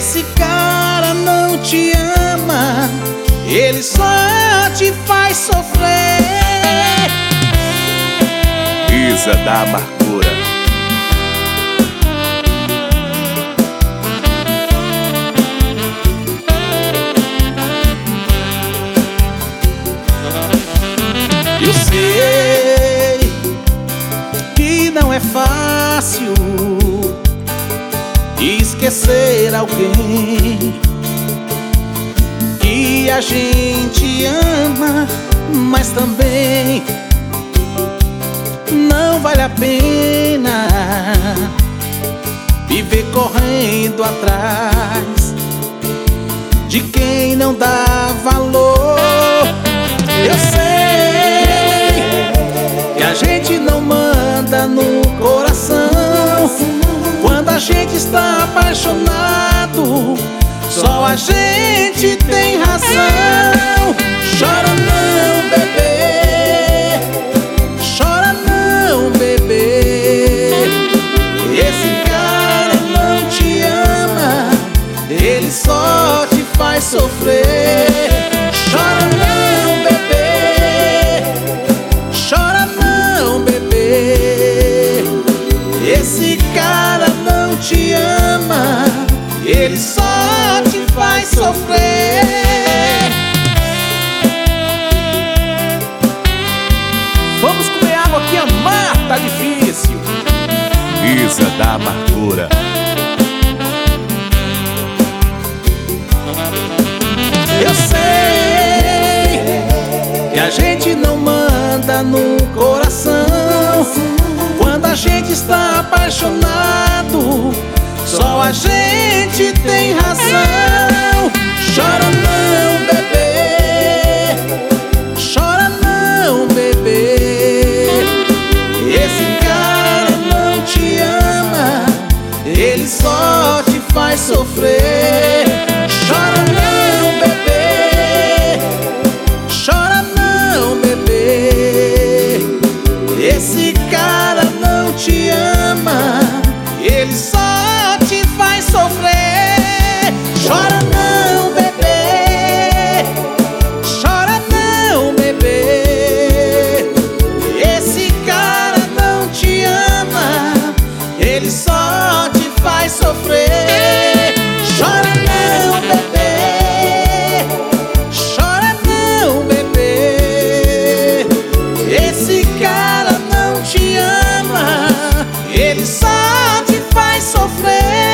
Esse cara não te ama, ele só te faz sofrer. Isa da Amargura. Eu sei que não é fácil esquecer alguém que a gente ama, mas também não vale a pena viver correndo atrás de quem não dá valor. Eu sei que a gente não manda no coração. Quando a gente está apaixonado, só a gente tem razão. Chora não, bebê, chora não, bebê. Esse cara não te ama, ele só te faz sofrer. Chora não, bebê, chora não, bebê. Esse cara não te ama, ele só te faz sofrer. Vamos comer água que amar tá difícil. Isa da Amargura. Eu sei que a gente não manda no coração. Quando a gente está apaixonado, só a gente tem razão. Chora não, bebê, chora não, bebê. Esse cara não te ama, ele só te faz sofrer. Chora não, bebê, chora não, bebê. Esse cara não te ama, ele só te faz sofrer. Chora não, bebê, chora não, bebê. Esse cara não te ama, ele só te faz sofrer. Chora não, bebê, chora não, bebê. Esse cara não te ama, ele só te faz sofrer.